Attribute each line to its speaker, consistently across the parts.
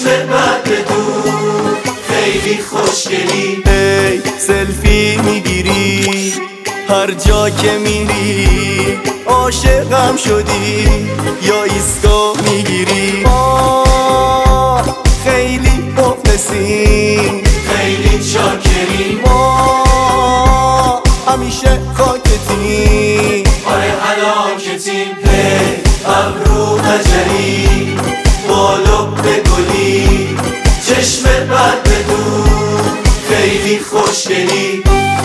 Speaker 1: چشم بد بدون خیلی خوشگلی.
Speaker 2: ای سلفی میگیری هر جا که میری، عاشقم شدی یا ایسکا میگیری. خیلی مخلصی،
Speaker 1: خیلی چاکری،
Speaker 2: ما همیشه خاکتیم.
Speaker 1: آره هلاکتیم. هی ابرو قجری، بالو به گلی، چشم بد بدون خیلی خوشگلی.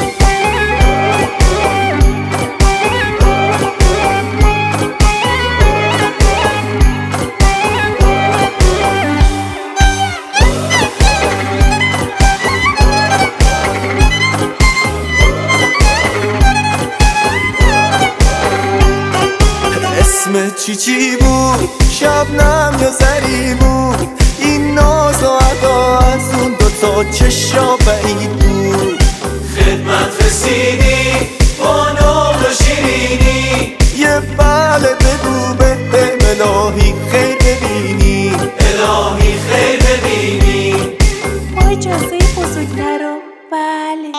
Speaker 2: اسمت چی بود؟ شبنم یا زری بود؟ این ناز و ادا از اون دوتا چشا بعید بود.
Speaker 1: خدمت رسیدی با نام و شیرینی،
Speaker 2: یه بله بگو بهم الهی خیر ببینی.
Speaker 1: الهی خیر ببینی.
Speaker 3: با اجازه بزرگتر رو بله.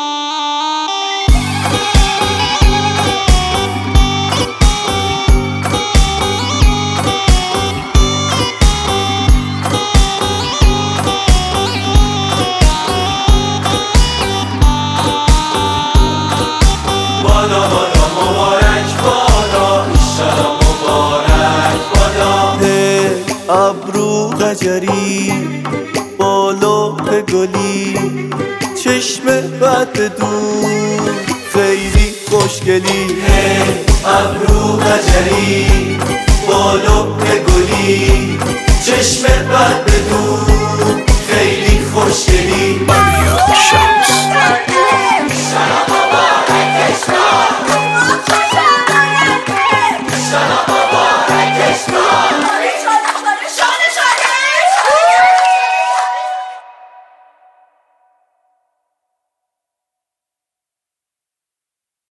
Speaker 1: بادا بادا مبارک بادا، ایشالا مبارک بادا.
Speaker 2: ابرو قجری، بالو به گلی، چشم بد بدون خیلی خوشگلی.
Speaker 1: ابرو قجری، بالو به گلی، چشم بد بدون خیلی خوشگلی.
Speaker 4: شمس
Speaker 1: ایشالا مبارک